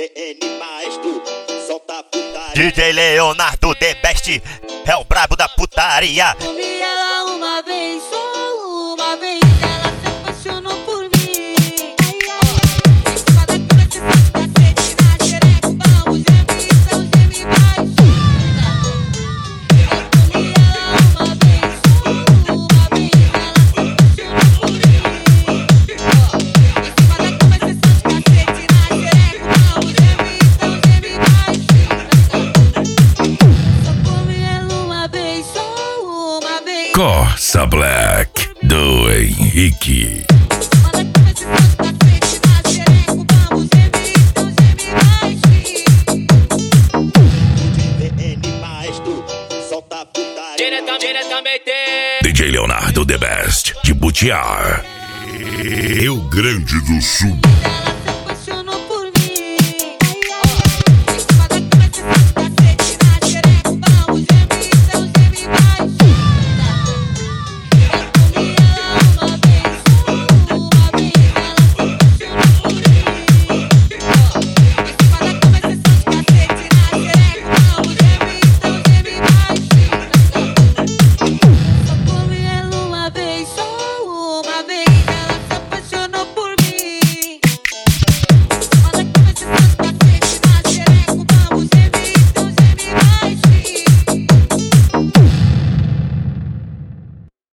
VN Maestro, solta a putaria. DJ Leonardo The Best é o brabo da putaria. Comi ela uma vez, só uma vez, ela se apaixonou por mim. Em cima da cama de cacete, na xereca, vamos gemir, então geme mais. Eu comi ela uma vez, só uma vez, ela se apaixonou por mim. Em cima da cama de cacete, na xereca, vamos gemir, então geme mais. Só comi ela uma vez, só uma vez. Corsa Black do Henrique. VN Maestro, solta a putaria. Diretamente DJ Leonardo The Best de Butiá, Rio Grande do Sul. Ela